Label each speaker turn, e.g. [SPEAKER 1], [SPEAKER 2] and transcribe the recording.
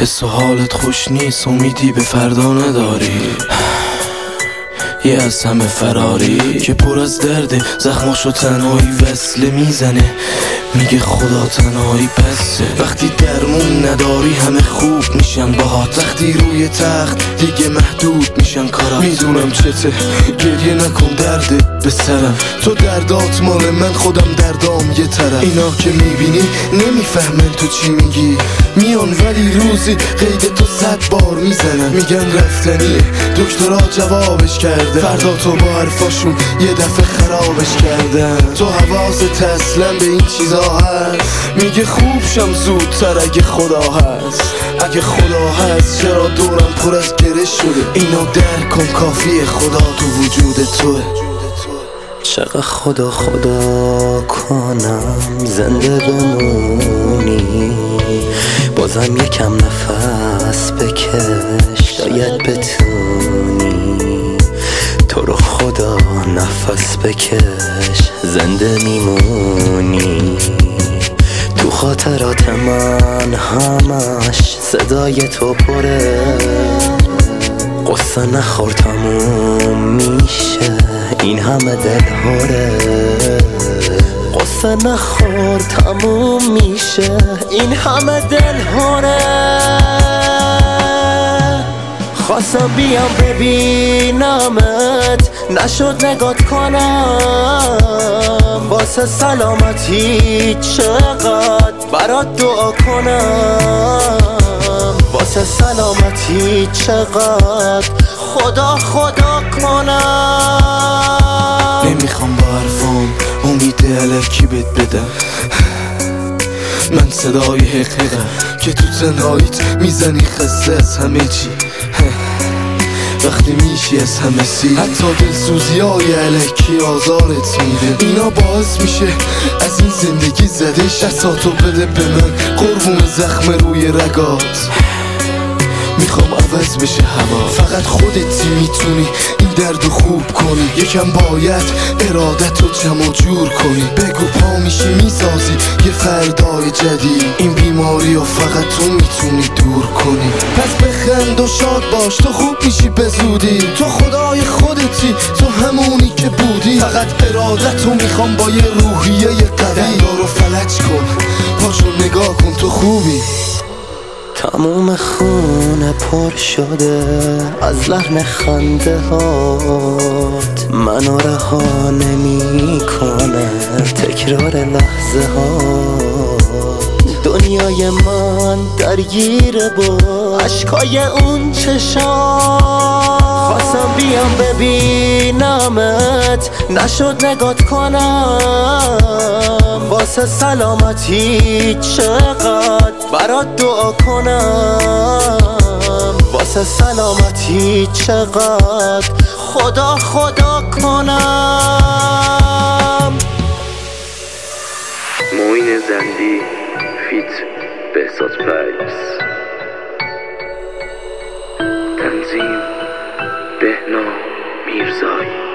[SPEAKER 1] حس و حالت خوش نیست، امیدی به فردا نداری. یه از همه فراری که پر از درده، زخماشو تنهایی وصله میزنه، میگه خدا تنهایی بسه. وقتی درمون نداری همه خوب میشن باهات، وقتی روی تخت دیگه محدود میشن کارا. میدونم چته، گریه نکن درده به سرم، تو دردات مال من، خودم دردام یه طرف. اینا که میبینی نمیفهمن تو چی میگی، میان ولی روزی قید تو 100 بار میزنن، میگن رفتنیه دکترها جوابش کرده، فردا تو با حرفاشون یه دفعه خرابش کردن. تو حواست اصلا به این چیزا هست، میگه خوب شم زودتر اگه خدا هست. اگه خدا هست چرا دورم پر از گره شده، اینو درک کن کافیه خدا تو وجود توه.
[SPEAKER 2] چقدر خدا کنم زنده بمونی، بازم یکم نفس بکش شاید بتونی. تو رو خدا نفس بکش زنده میمونی. تو خاطرات من همش صدای تو پره، قصه نخور تموم میشه این همه دلهوره. قصه نخور تموم میشه این همه دلهوره. خواستم بیام ببینمت نشد نگات کنم، واسه سلامتی چقدر برات دعا کنم، واسه سلامتی چقدر خدا کنم.
[SPEAKER 1] نمیخوام با حرفام امید الکی بهت بدم، من صدای حقیقم که تو تنهاییت میزنی خسته از همه چی. وقتی میشی از همه سی، حتی دلسوزی های الکی آزارت میده، اینا باعث میشه از این زندگی زدش. دستاتو بده به من قربون زخم روی رگات، میخوام عوض بشه هوا، فقط خودتی میتونی این دردو خوب کنی. یکم باید ارادتو جمع جور کنی، بگو پا میشی میسازی یه فردای جدید. این بیماری رو فقط تو میتونی دور کنی، پس بخند و شاد باش، تو خوب میشی به زودی. تو خدای خودتی، تو همونی که بودی، فقط ارادتو میخوام با یه روحیه قوی. دارو فلج کن پاشو نگاه کن تو خوبی.
[SPEAKER 2] تموم خونه پر شده از لحن خنده هات، منو رها نمی کنه تکرار لحظه هات. دنیای من درگیره با عشقای اون چشات، خواستم بیام ببینمت نشد نگات کنم، واسه سلامتی چقدر برات دعا کنم، واسه سلامتی چقدر خدا کنم.
[SPEAKER 3] معین زندی فیت بهزاد پایکس، تنظیم بهنام میرزایی.